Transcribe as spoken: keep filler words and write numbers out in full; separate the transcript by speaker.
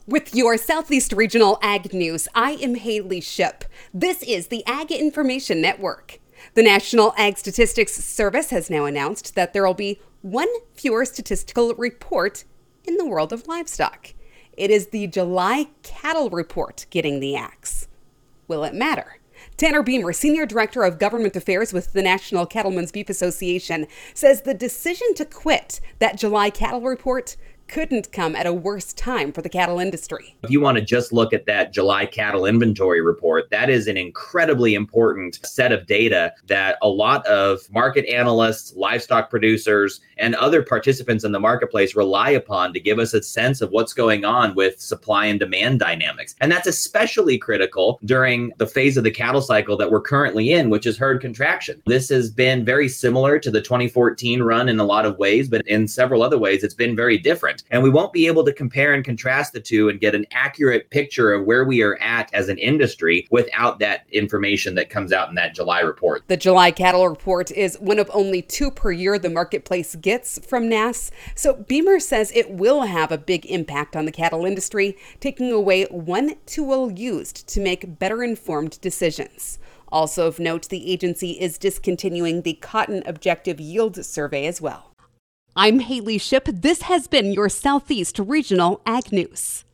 Speaker 1: With your Southeast Regional Ag News, I am Haley Ship. This is the Ag Information Network. The National Ag Statistics Service has now announced that there will be one fewer statistical report in the world of livestock. It is the July cattle report getting the axe. Will it matter? Tanner Beamer, Senior Director of Government Affairs with the National Cattlemen's Beef Association, says the decision to quit that July cattle report couldn't come at a worse time for the cattle industry.
Speaker 2: If you want to just look at that July cattle inventory report, that is an incredibly important set of data that a lot of market analysts, livestock producers, and other participants in the marketplace rely upon to give us a sense of what's going on with supply and demand dynamics. And that's especially critical during the phase of the cattle cycle that we're currently in, which is herd contraction. This has been very similar to the twenty fourteen run in a lot of ways, but in several other ways, it's been very different. And we won't be able to compare and contrast the two and get an accurate picture of where we are at as an industry without that information that comes out in that July report.
Speaker 1: The July cattle report is one of only two per year the marketplace gets from N A S. So Beamer says it will have a big impact on the cattle industry, taking away one tool used to make better informed decisions. Also of note, the agency is discontinuing the Cotton Objective Yield Survey as well. I'm Haley Ship. This has been your Southeast Regional Ag News.